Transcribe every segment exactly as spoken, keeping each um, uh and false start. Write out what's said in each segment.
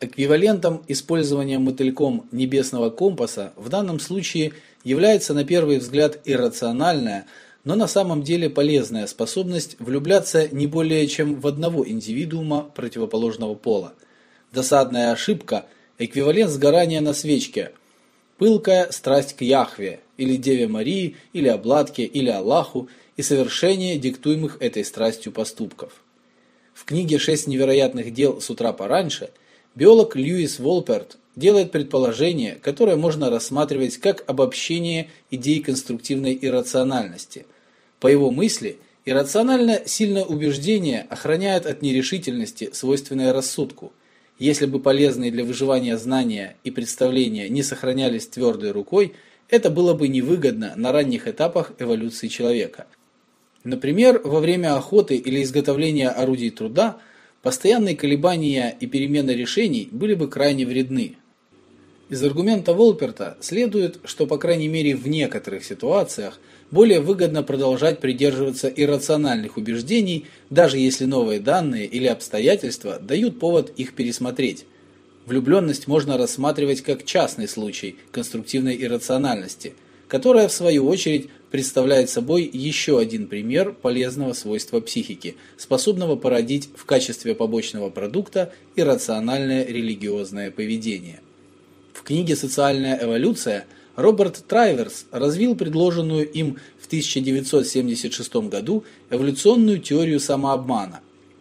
Эквивалентом использования мотыльком небесного компаса в данном случае является на первый взгляд иррациональная, но на самом деле полезная способность влюбляться не более чем в одного индивидуума противоположного пола. Досадная ошибка – эквивалент сгорания на свечке, пылкая страсть к Яхве, или Деве Марии, или обладке, или Аллаху и совершение диктуемых этой страстью поступков. В книге «Шесть невероятных дел с утра пораньше» биолог Льюис Волперт делает предположение, которое можно рассматривать как обобщение идей конструктивной иррациональности. По его мысли, иррационально сильное убеждение охраняет от нерешительности, свойственной рассудку. Если бы полезные для выживания знания и представления не сохранялись твердой рукой, это было бы невыгодно на ранних этапах эволюции человека. Например, во время охоты или изготовления орудий труда постоянные колебания и перемены решений были бы крайне вредны. Из аргумента Волперта следует, что по крайней мере в некоторых ситуациях более выгодно продолжать придерживаться иррациональных убеждений, даже если новые данные или обстоятельства дают повод их пересмотреть. Влюбленность можно рассматривать как частный случай конструктивной иррациональности, которая в свою очередь представляет собой еще один пример полезного свойства психики, способного породить в качестве побочного продукта иррациональное религиозное поведение. В книге «Социальная эволюция» Роберт Трайверс развил предложенную им в тысяча девятьсот семьдесят шестом году эволюционную теорию самообмана.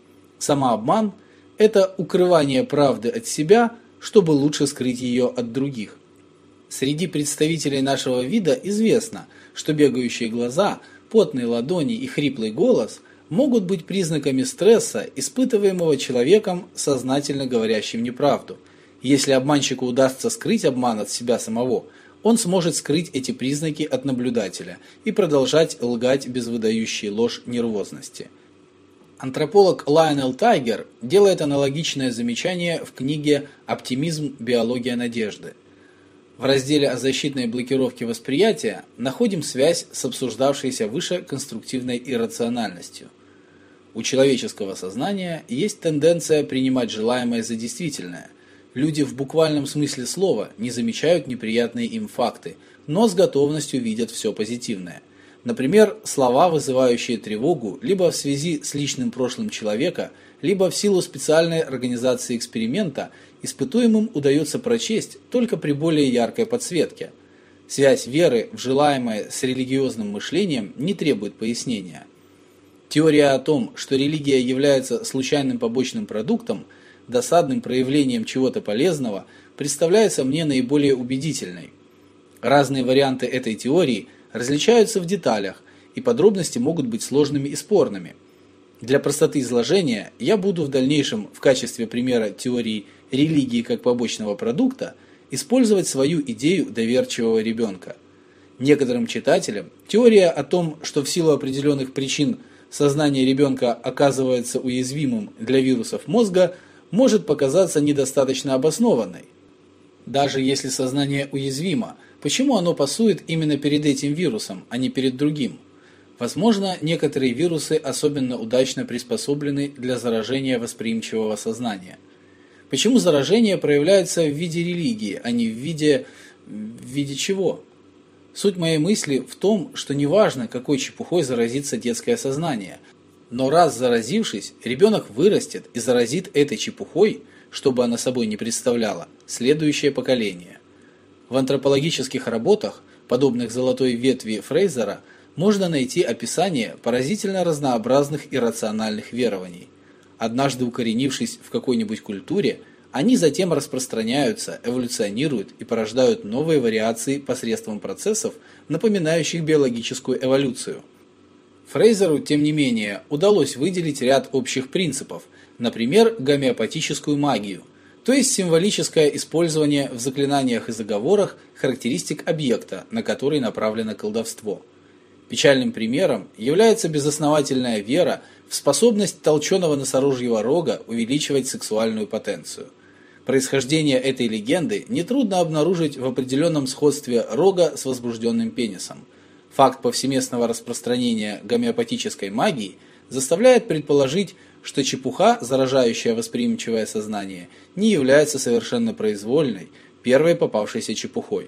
Самообман – это укрывание правды от себя, чтобы лучше скрыть ее от других. Среди представителей нашего вида известно, что бегающие глаза, потные ладони и хриплый голос могут быть признаками стресса, испытываемого человеком, сознательно говорящим неправду. Если обманщику удастся скрыть обман от себя самого, он сможет скрыть эти признаки от наблюдателя и продолжать лгать без выдающей ложь нервозности. Антрополог Лайонел Тайгер делает аналогичное замечание в книге «Оптимизм. Биология надежды». В разделе о защитной блокировке восприятия находим связь с обсуждавшейся выше конструктивной иррациональностью. У человеческого сознания есть тенденция принимать желаемое за действительное. Люди в буквальном смысле слова не замечают неприятные им факты, но с готовностью видят все позитивное. Например, слова, вызывающие тревогу либо в связи с личным прошлым человека, либо в силу специальной организации эксперимента, испытуемым удается прочесть только при более яркой подсветке. Связь веры в желаемое с религиозным мышлением не требует пояснения. Теория о том, что религия является случайным побочным продуктом, досадным проявлением чего-то полезного, представляется мне наиболее убедительной. Разные варианты этой теории различаются в деталях, и подробности могут быть сложными и спорными. Для простоты изложения я буду в дальнейшем в качестве примера теории религии как побочного продукта использовать свою идею доверчивого ребенка. Некоторым читателям теория о том, что в силу определенных причин сознание ребенка оказывается уязвимым для вирусов мозга, может показаться недостаточно обоснованной. Даже если сознание уязвимо, почему оно пасует именно перед этим вирусом, а не перед другим? Возможно, некоторые вирусы особенно удачно приспособлены для заражения восприимчивого сознания. Почему заражение проявляется в виде религии, а не в виде... в виде чего? Суть моей мысли в том, что неважно, какой чепухой заразится детское сознание, но раз заразившись, ребенок вырастет и заразит этой чепухой, что бы она собой не представляла, следующее поколение. В антропологических работах, подобных золотой ветви Фрейзера, можно найти описание поразительно разнообразных иррациональных верований. Однажды укоренившись в какой-нибудь культуре, они затем распространяются, эволюционируют и порождают новые вариации посредством процессов, напоминающих биологическую эволюцию. Фрейзеру, тем не менее, удалось выделить ряд общих принципов, например, гомеопатическую магию, то есть символическое использование в заклинаниях и заговорах характеристик объекта, на который направлено колдовство. Печальным примером является безосновательная вера в способность толченого носорожьего рога увеличивать сексуальную потенцию. Происхождение этой легенды нетрудно обнаружить в определенном сходстве рога с возбужденным пенисом. Факт повсеместного распространения гомеопатической магии заставляет предположить, что чепуха, заражающая восприимчивое сознание, не является совершенно произвольной, первой попавшейся чепухой.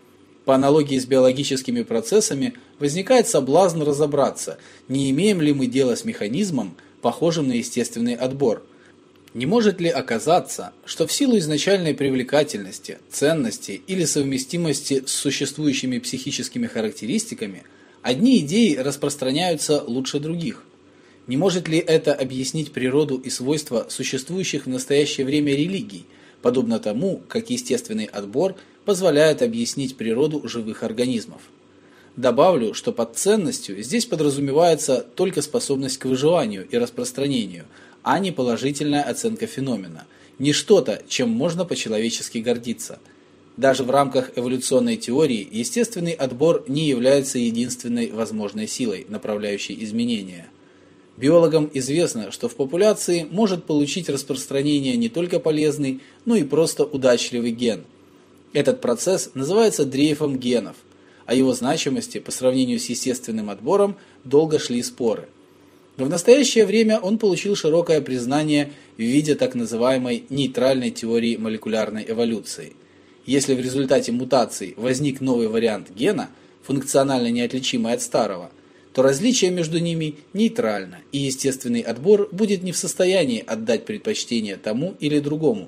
По аналогии с биологическими процессами возникает соблазн разобраться, не имеем ли мы дело с механизмом, похожим на естественный отбор. Не может ли оказаться, что в силу изначальной привлекательности, ценности или совместимости с существующими психическими характеристиками одни идеи распространяются лучше других? Не может ли это объяснить природу и свойства существующих в настоящее время религий, подобно тому, как естественный отбор позволяет объяснить природу живых организмов? Добавлю, что под ценностью здесь подразумевается только способность к выживанию и распространению, а не положительная оценка феномена, не что-то, чем можно по-человечески гордиться. Даже в рамках эволюционной теории естественный отбор не является единственной возможной силой, направляющей изменения. Биологам известно, что в популяции может получить распространение не только полезный, но и просто удачливый ген. Этот процесс называется дрейфом генов. О его значимости по сравнению с естественным отбором долго шли споры. Но в настоящее время он получил широкое признание в виде так называемой нейтральной теории молекулярной эволюции. Если в результате мутаций возник новый вариант гена, функционально неотличимый от старого, то различие между ними нейтрально, и естественный отбор будет не в состоянии отдать предпочтение тому или другому.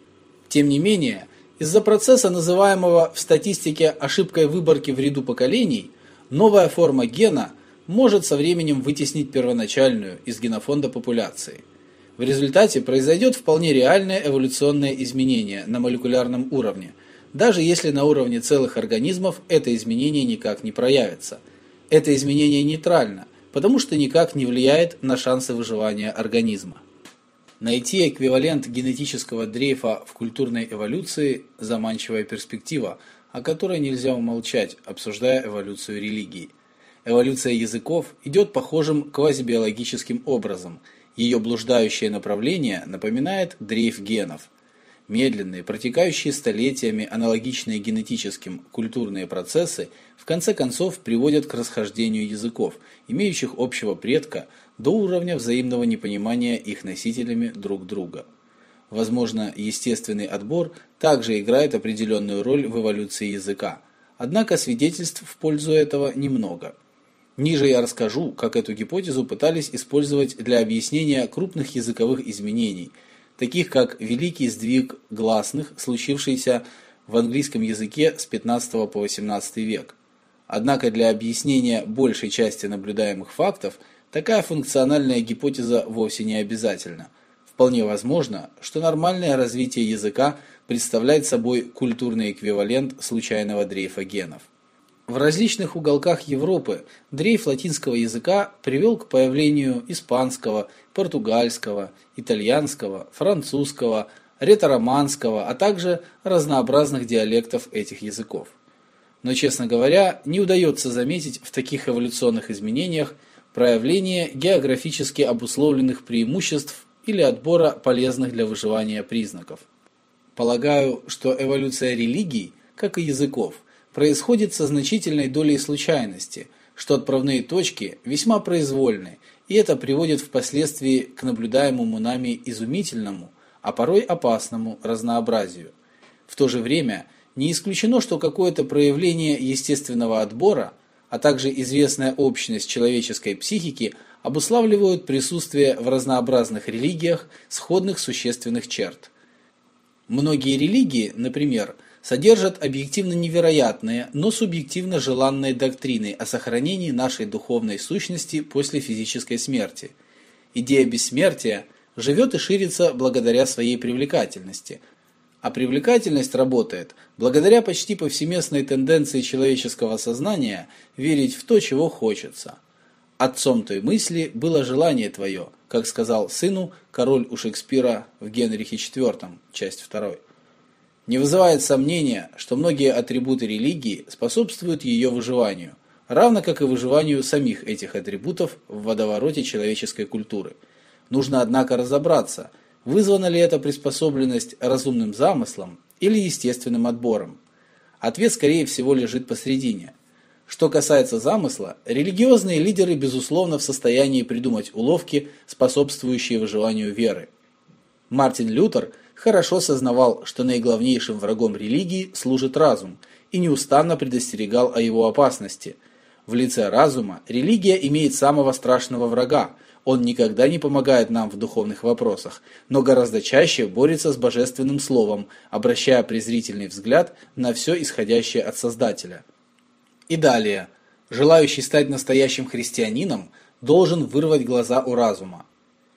Тем не менее, из-за процесса, называемого в статистике ошибкой выборки в ряду поколений, новая форма гена может со временем вытеснить первоначальную из генофонда популяции. В результате произойдет вполне реальное эволюционное изменение на молекулярном уровне, даже если на уровне целых организмов это изменение никак не проявится. Это изменение нейтрально, потому что никак не влияет на шансы выживания организма. Найти эквивалент генетического дрейфа в культурной эволюции – заманчивая перспектива, о которой нельзя умолчать, обсуждая эволюцию религий. Эволюция языков идет похожим квазибиологическим образом. Ее блуждающее направление напоминает дрейф генов. Медленные, протекающие столетиями, аналогичные генетическим культурные процессы в конце концов приводят к расхождению языков, имеющих общего предка, до уровня взаимного непонимания их носителями друг друга. Возможно, естественный отбор также играет определенную роль в эволюции языка, однако свидетельств в пользу этого немного. Ниже я расскажу, как эту гипотезу пытались использовать для объяснения крупных языковых изменений, таких как великий сдвиг гласных, случившийся в английском языке с пятнадцатого по восемнадцатый век. Однако для объяснения большей части наблюдаемых фактов такая функциональная гипотеза вовсе не обязательна. Вполне возможно, что нормальное развитие языка представляет собой культурный эквивалент случайного дрейфа генов. В различных уголках Европы дрейф латинского языка привел к появлению испанского, португальского, итальянского, французского, ретро-романского, а также разнообразных диалектов этих языков. Но, честно говоря, не удается заметить в таких эволюционных изменениях проявление географически обусловленных преимуществ или отбора полезных для выживания признаков. Полагаю, что эволюция религий, как и языков, происходит со значительной долей случайности, что отправные точки весьма произвольны, и это приводит впоследствии к наблюдаемому нами изумительному, а порой опасному разнообразию. В то же время не исключено, что какое-то проявление естественного отбора, а также известная общность человеческой психики обуславливают присутствие в разнообразных религиях сходных существенных черт. Многие религии, например, содержат объективно невероятные, но субъективно желанные доктрины о сохранении нашей духовной сущности после физической смерти. Идея бессмертия живет и ширится благодаря своей привлекательности, а привлекательность работает благодаря почти повсеместной тенденции человеческого сознания верить в то, чего хочется. «Отцом той мысли было желание твое», как сказал сыну король у Шекспира в Генрихе четвёртом, часть вторая. Не вызывает сомнения, что многие атрибуты религии способствуют ее выживанию, равно как и выживанию самих этих атрибутов в водовороте человеческой культуры. Нужно, однако, разобраться, вызвана ли эта приспособленность разумным замыслом или естественным отбором. Ответ, скорее всего, лежит посредине. Что касается замысла, религиозные лидеры безусловно в состоянии придумать уловки, способствующие выживанию веры. Мартин Лютер хорошо сознавал, что наиглавнейшим врагом религии служит разум, и неустанно предостерегал о его опасности. В лице разума религия имеет самого страшного врага. Он никогда не помогает нам в духовных вопросах, но гораздо чаще борется с божественным словом, обращая презрительный взгляд на все исходящее от Создателя. И далее. Желающий стать настоящим христианином должен вырвать глаза у разума.